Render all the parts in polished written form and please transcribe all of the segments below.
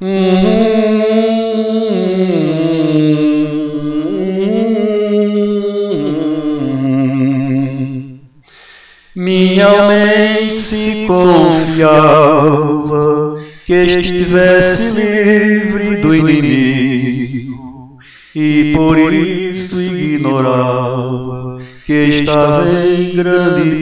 Minha alma se confiava que estivesse livre do inimigo, e por isso ignorava que estava em grande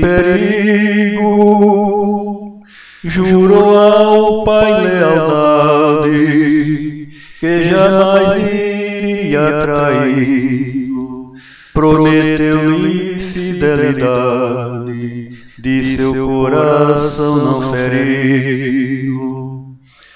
perigo. Jurou ao Pai lealdade, que jamais iria traí-lo. Prometeu-lhe fidelidade, de seu coração não feri-lo.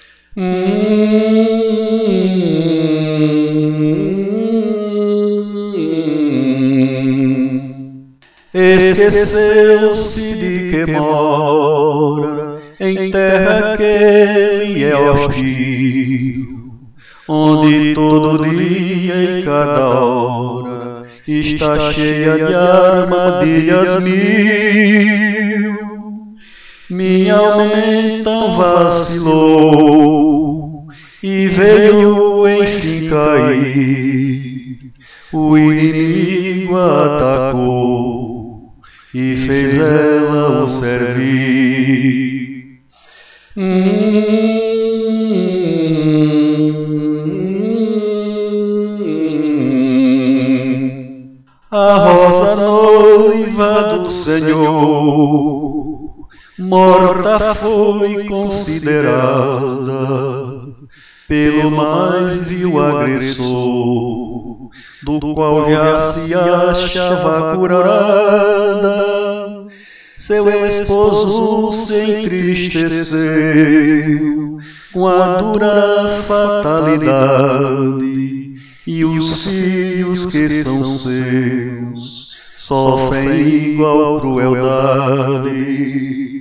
Esqueceu-se de que mora em terra que lhe é hostil, onde todo dia e cada hora está cheia de armadilhas mil. Minha alma então vacilou e veio enfim cair. O inimigo atacou e fez ela o servir. A rosa noiva do Senhor, morta foi considerada pelo mais vil agressor, do qual já se achava curada. Seu esposo se entristeceu com a dura fatalidade, e os filhos que são seus sofrem igual crueldade.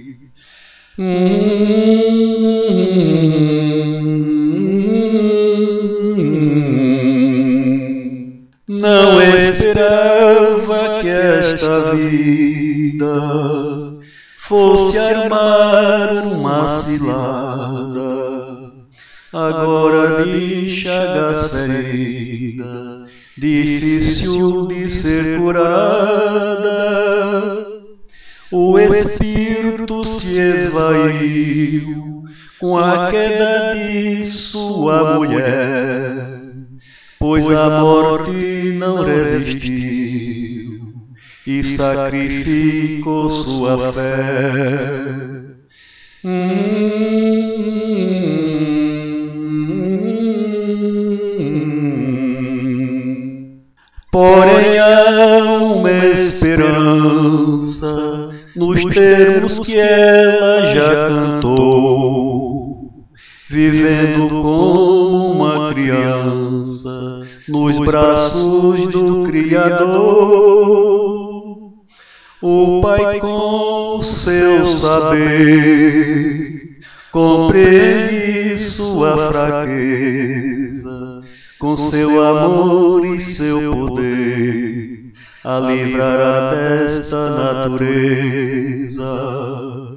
Não esperava que esta vida fosse armar uma cilada, agora de chagas ferida, difícil de ser curada. O espírito se esvaiu com a queda de sua mulher, pois a morte não resistiu e sacrificou sua fé. Porém há uma esperança nos termos que ela já cantou, vivendo como uma criança nos braços do Criador. O Pai, com o seu saber, compreende sua fraqueza, com seu amor e seu poder a livrará desta natureza.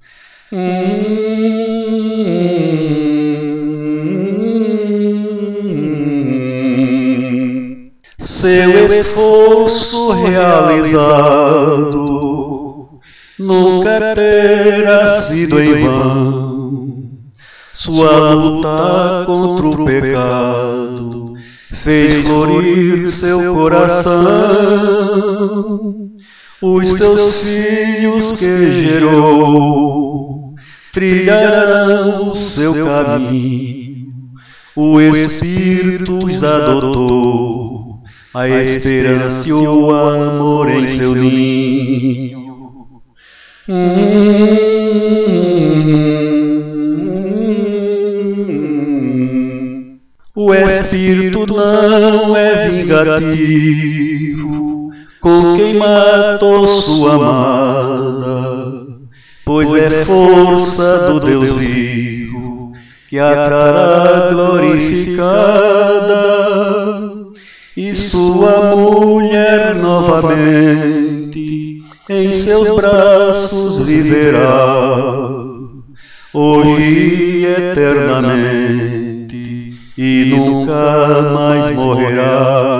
Seu esforço realizado nunca terá sido em vão. Sua luta contra o pecado fez florir seu coração. Os seus filhos que gerou trilharão o seu caminho. O Espírito os adotou, a esperança e o amor em seu ninho. O Espírito não é vingativo com quem matou sua amada, pois é força do Deus vivo que a trará glorificada, e sua mulher novamente em seus braços viverá, hoje e eternamente. e nunca mais morrerá.